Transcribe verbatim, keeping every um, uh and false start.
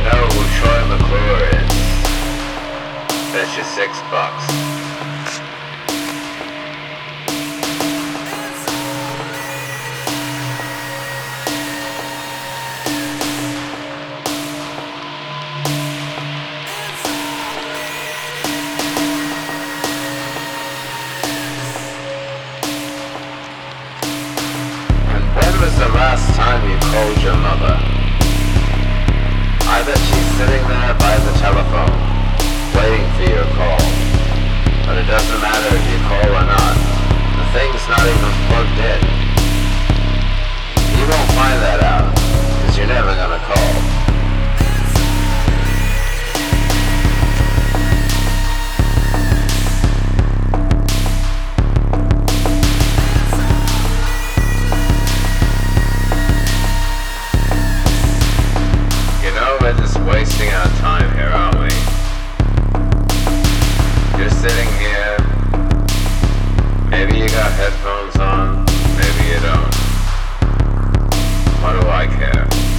know who Troy McClure is? Bet you six bucks. And when was the last time you called your mother? I bet she's sitting there by the telephone, waiting for your call. But it doesn't matter if you call or not. The thing's not even plugged in. You won't find that out, because you're never gonna call. We're just wasting our time here, aren't we? You're sitting here. Maybe you got headphones on, maybe you don't. What do I care?